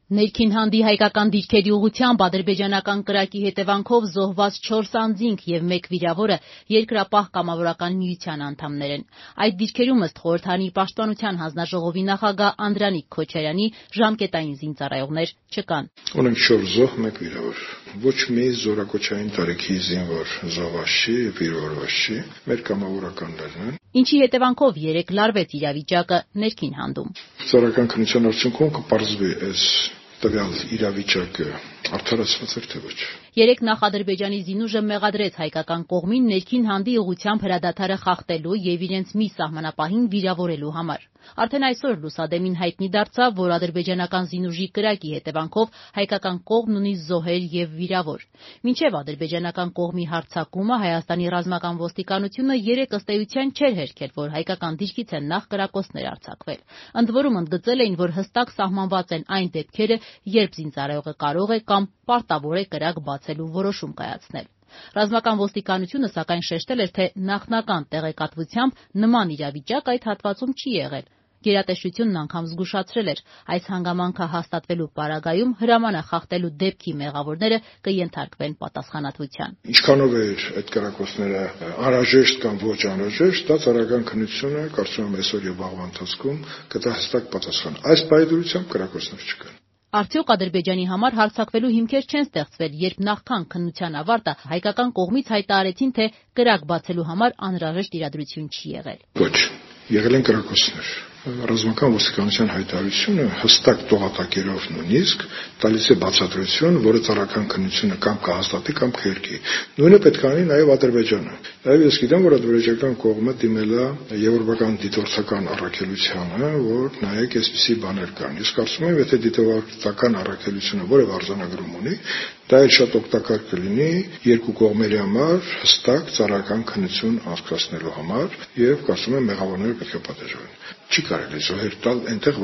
Ներքին հանդի հայկական դիրքերի ուղղությամբ ադրբեջանական կրակի հետևանքով զոհված 4 անձինք և 1 վիրավորը Երկրապահ կամավորական միության անդամներ են։ Այդ դիրքերում ըստ խորհրդարանի պաշտպանության հանձնաժողովի նախագահ Անդրանիկ Քոչարյանի ժամկետային զինծառայողներ չկան։ Ունենք 4 զոհ, 1 վիրավոր։ Ոչ մի զորակոչային տարիքի զինվոր զոհված չի և վիրավորված չի։ Մեր կամավորականներն են։ Ինչի հետևանքով 3 լարվեց իրավիճակը ներքին հանդում։ Ծառայական քննության արդյունքում կպարզվի այս տվյալ իրավիճակը արդարացված էր թե ոչ։ 3 նախ Ադրբեջանի զինուժը մեղադրեց հայկական կողմին ներքին հանդի ուղղությամբ հրադադարը խախտելու և իրենց մի սահմանապահին վիրավորելու համար։ Արդեն այսօր լուսադեմին հայտնի դարձավ, որ ադրբեջանական զինուժի կրակի հետևանքով հայկական կողմն ունի զոհեր և վիրավոր։ Մինչև ադրբեջանական կողմի հարձակումը Հայաստանի ռազմական ոստիկանությունը 3 ըստ էության չէր հերքել, որ հայկական դիրքից են նախ կրակոցներ արձակվել։ Ընդ որում ընդգծել էին, որ հստակ սահմանված են այն դեպքերը, երբ զինծառայողը կարող է կամ պարտավոր է կրակ բացելու որոշում կայացնել։ Ռազմական ոստիկանությունը սակայն շեշտել էր, թե նախնական տեղեկատվությամբ նման իրավիճակ այդ հատվածում չի եղել։ Գերատեսչությունն անգամ զգուշացրել էր, այս հանգամանքը հաստատվելու պարագայում հրամանը խախտելու դեպքի մեղավորները կենթարկվեն պատասխանատվության։ Ինչքանով էր այդ կրակոցները անհրաժեշտ կամ ոչ անհրաժեշտ, դա ծառայական քննությունը կարծում եմ այսօր եւ վաղվա ընթացքում կտա հստակ պատասխան։ Այս պայմանությամբ կրակոցներ չկան։ Արդյոք Ադրբեջանի համար հարձակվելու հիմքեր չեն ստեղծվել, երբ նախքան քննության ավարտը հայկական կողմից հայտարարեցին, թե կրակ բացելու համար անհրաժեշտ իրադրություն չի եղել։ Ոչ, եղել են կրակոցներ։ Ռազմական ոստիկանության հայտարարությունը հստակ տողատակերով նույնիսկ տալիս է բացատրություն, որը ծառայական քննությունը կամ կհաստատի կամ կհերքի։ Նույնը պետք է անի նաև Ադրբեջանը։ Նաև ես գիտեմ, որ ադրբեջանական կողմը դիմել է եվրոպական դիտորդական առաքելությանը, որ նայեք, այսպիսի բաներ կան։ Ես կարծում եմ, եթե դիտորդական առաքելությունը որևէ արձանագրում ունի, դա էլ շատ օգտակար կլինի երկու կողմերի համար հստակ ծառայական քննություն անցկացնելու համար եւ կարծում եմ մեղավորները պետք է պատժվեն։ Չի կարելի զոհեր տալ այնտեղ,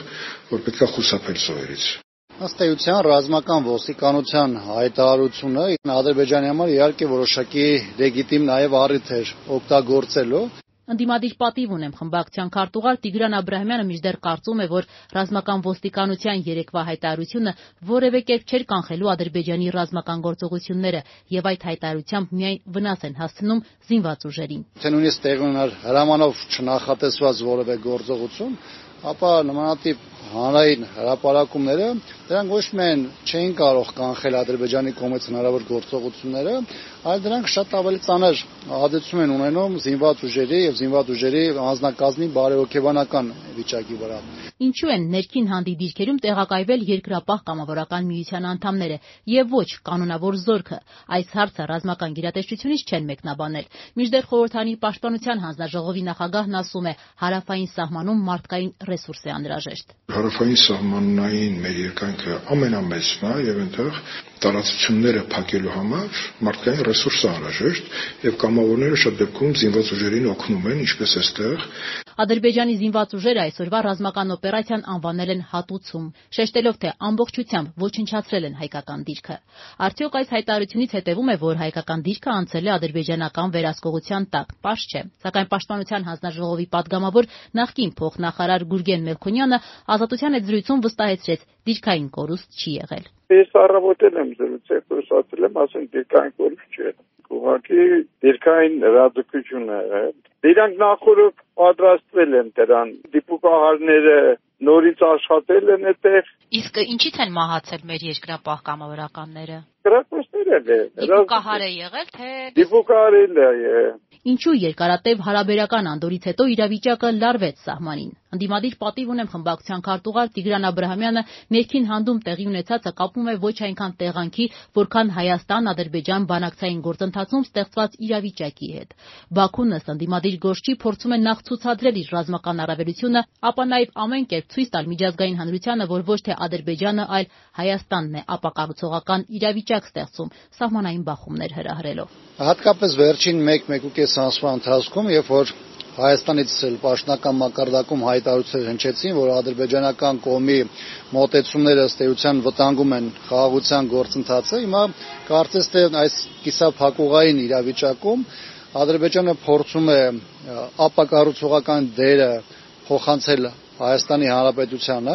որ պետք է խուսափել զոհերից։ Ըստ էության ռազմական ոստիկանության հայտարարությունը Ադրբեջանի համար իհարկե որոշակի լեգիտիմ նաև առիթ էր օգտագործելու։ Ընդդիմադիր պատիվ ունեմ խմբակցության քարտուղար Տիգրան Աբրահամյանը մինչդեռ կարծում է, որ ռազմական ոստիկանության երեկվա հայտարարությունը որևէ կերպ չէր կանխելու Ադրբեջանի ռազմական գործողությունները եւ այդ հայտարարությամբ միայն վնաս են հասցնում զինված ուժերին։ Թե նույնիսկ տեղի ունենար հրամանով չնախատեսված որևէ գործողություն, ապա նմանատիպ հանրային հրապարակումները դրանք ոչ միայն չէին կարող կանխել Ադրբեջանի կողմից հնարավոր գործողությունները, այլ դրանք շատ ավելի ծանր ազդեցություն են ունենում զինված ուժերի եւ զինված ուժերի անձնակազմի բարեհոգեբանական վիճակի վրա։ Ինչու են ներքին հանդի դիրքերում տեղակայվել Երկրապահ կամավորական միության անդամները եւ ոչ կանոնավոր զորքը։ Այս հարցը ռազմական գերատեսչությունից չեն մեկնաբանել։ Մինչդեռ խորհրդարանի պաշտպանության հանձնաժողովի նախագահն ասում է, հարավային սահմանում մարդկային ռեսուրս է անհրաժեշտ։ Հարավային սահմանային մեր երկայնքը ամենամեծն է եւ այնտեղ տարածությունները փակելու համար մարդկային ռեսուրս է անհրաժեշտ եւ կամավորները շատ դեպքում զինված ուժերին օգնում են, ինչպես էստեղ։ Ադրբեջանի զինված ուժերը այսօրվա ռազմական օպերացիան անվանել են հատուցում, շեշտելով, թե ամբողջությամբ ոչնչացրել են հայկական դիրքը։ Արդյոք այս հայտարարությունից հետևում է, որ հայկական դիրքը անցել է ադրբեջանական վերահսկողության տակ։ Պարզ չէ, սակայն պաշտպանության հանձնաժողովի պատգամավոր նախկին փոխնախարար Գուրգեն Մելքոնյանը Ազատության հետ զրույցում վստահեցրեց, դիրքային կորուստ չի եղել։ Ես առավոտել եմ զրուցել, խոսացել եմ, ասենք դիրքային կորուստ չէ։ Ուղղակի դիրքային հրաձգություն է եղել։ Դրանք նախորդ պատրաստվել են դրան, դիպուկահարները նորից աշխատել են այդտեղ։ Իսկ ինչի՞ց են մահացել մեր երկրապահ կամավորականները։ Կրակոցներ է։ Դիպուկահար է եղել, թե դիպուկահար է։ Ինչու երկարատև հարաբերական անդորից հետո իրավիճակը լարվեց սահմանին։ Ընդդիմադիր պատիվ ունեմ խմբակցության քարտուղար Տիգրան Աբրահամյանը ներքին հանդում տեղի ունեցածը կապում է ոչ այնքան տեղանքի, որքան Հայաստան-Ադրբեջան բանակցային գործընթացում ստեղծված իրավիճակի հետ։ Բաքուն ըստ ընդդիմադիր գործչի փորձում է նախ ցուցադրել իր ռազմական առավելությունը, ապա նաև ամեն կերպ ցույց տալ միջազգային հանրությանը, որ ոչ թե Ադրբեջանը, այլ Հայաստանն է ապակառուցողական իրավիճակ ստեղծում, սահմանային բախումներ հրահրելով։ Հատկապես վերջին 1-1.5 ամսվա ընթացքում, երբ որ Հայաստանից պաշտոնական մակարդակում հայտարարություններ հնչեցին, որ ադրբեջանական կողմի մոտեցումները ըստ էության վտանգում են խաղաղության գործընթացը, հիմա կարծես թե այս կիսափակուղային իրավիճակում Ադրբեջանը փորձում է ապակառուցողական դերը փոխանցել Հայաստանի Հանրապետությանը։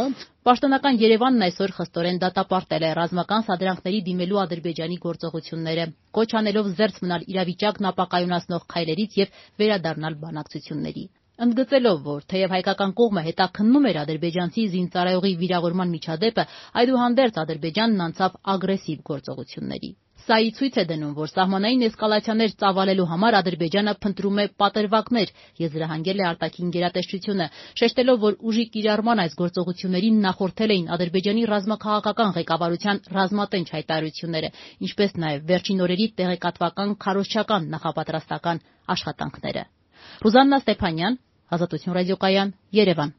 Պաշտոնական Երևանն այսօր խստորեն դատապարտել է ռազմական սադրանքների դիմելու Ադրբեջանի գործողությունները, կոչ անելով զերծ մնալ իրավիճակն ապակայունացնող քայլերից եւ վերադառնալ բանակցությունների։ Ընդգծելով, որ թեև հայկական կողմը հետաքննում էր ադրբեջանցի զինծառայողի վիրավորման միջադեպը, այդուհանդերձ Ադրբեջանն անցավ ագրեսիվ գործողությունների։ Սա ի ցույց է դնում, որ սահմանային էսկալացիաներ ծավալելու համար Ադրբեջանը փնտրում է պատրվակներ, եզրահանգել է արտաքին գերատեսչությունը, շեշտելով, որ ուժի կիրառման այս գործողություններին նախորդել էին Ադրբեջանի ռազմաքաղաքական ղեկավարության ռազմատենչ հայտարարությունները, ինչպես նաև վերջին օրերի տեղեկատվական քարոզչական նախապատրաստական աշխատանքները։ Ռուզաննա Ստեփանյան, Ազատություն ռադիոկայան, Երևան։